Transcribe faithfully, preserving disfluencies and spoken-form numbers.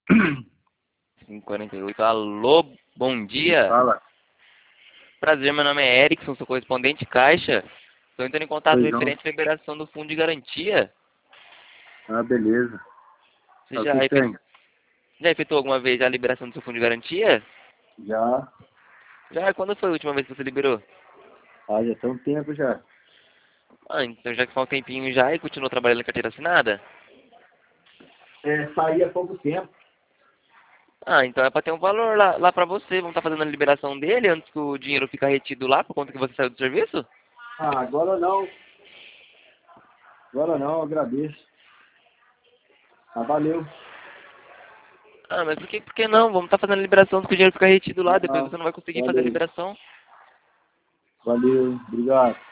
cinco e quarenta e oito. Alô, bom dia. Fala. Prazer, meu nome é Erickson, sou correspondente Caixa. Estou entrando em contato Pois não. referente à liberação do fundo de garantia. Ah, beleza. Você Ah, o já, que que efe- tem? já efetuou alguma vez a liberação do seu fundo de garantia? Já. Já, quando foi a última vez que você liberou? Ah, já tem um tempo já. Ah, então já que faz um tempinho já e continuou trabalhando na carteira assinada? É, saí há pouco tempo. Ah, então é para ter um valor lá, lá para você. Vamos estar fazendo a liberação dele antes que o dinheiro fique retido lá por conta que você saiu do serviço? Ah, agora não. Agora não, agradeço. Ah, valeu. Ah, mas por que, por que não? Vamos estar fazendo a liberação antes que o dinheiro fique retido lá. Depois Ah, você não vai conseguir fazer a valeu. liberação. Valeu. Obrigado.